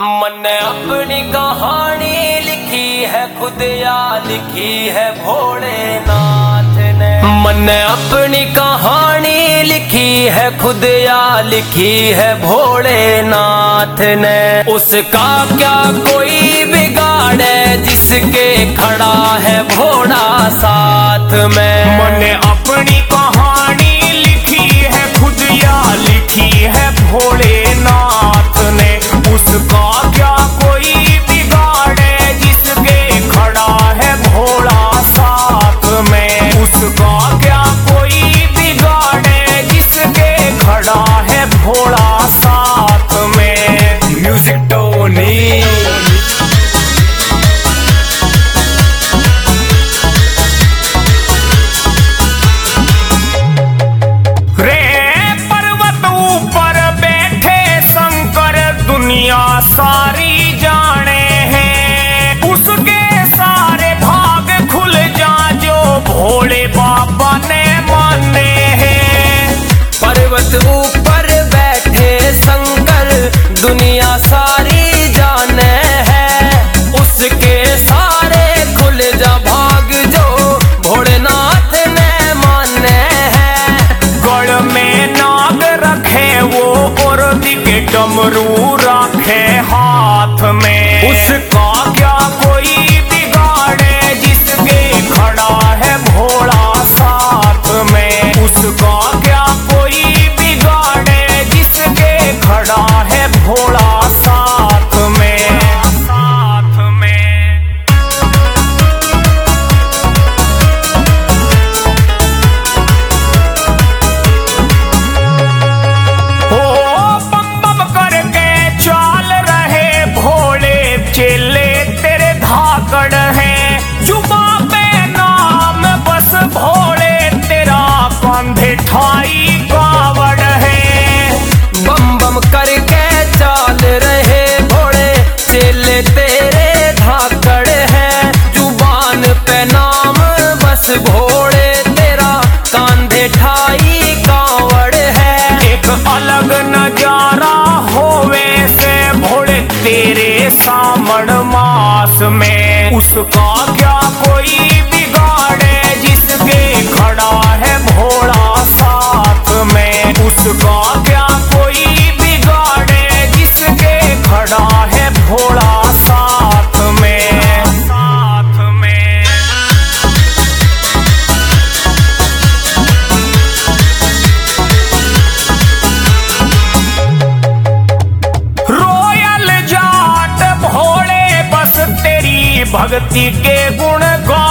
मैंने अपनी कहानी लिखी है खुद या लिखी है भोलेनाथ ने। मैंने अपनी कहानी लिखी है खुद या लिखी है भोलेनाथ ने। उसका क्या कोई बिगाड़े जिसके खड़ा है भोला साथ में। मैंने अपनी कहानी लिखी है खुद या लिखी है भोलेनाथ ने। उसका क्या कोई बिगाड़े जिसके खड़ा है भोला साथ में। उसका क्या कोई बिगाड़े जिसके खड़ा है भोला साथ में। म्यूजिक टोनी। दुनिया सारी जाने हैं उसके सारे भाग खुल जा जो भोले बाबा ने माने हैं। पर्वत ऊपर बैठे शंकर दुनिया सारी जाने हैं। उसके सारे खुल जा भाग जो भोलेनाथ ने माने हैं। गढ़ में नाग रखे वो और दिखे डमरू रखे हाथ में। उसका क्या कोई बिगाड़े जिसके खड़ा है भोला साथ में। उसका क्या कोई बिगाड़े जिसके खड़ा है भोला साथ में। साथ में चेले तेरे धाकड़ हैं जुबां पे नाम बस भोले तेरा कंधे ठाई कावड़ है। बम बम करके चाल रहे भोले चेले तेरे धाकड़ है। जुबान पे नाम बस भोले तेरा कांधे ठाई कावड़ है। एक अलग नजारा होवे से भोले तेरे सामण मास में। उसका क्या कोई बिगाड़े जिसके खड़ा है भोला साथ में। उसका क्या कोई बिगाड़े जिसके खड़ा है भोला साथ में। साथ में रोयल जाट भोले बस तेरी भक्ति के गुण गा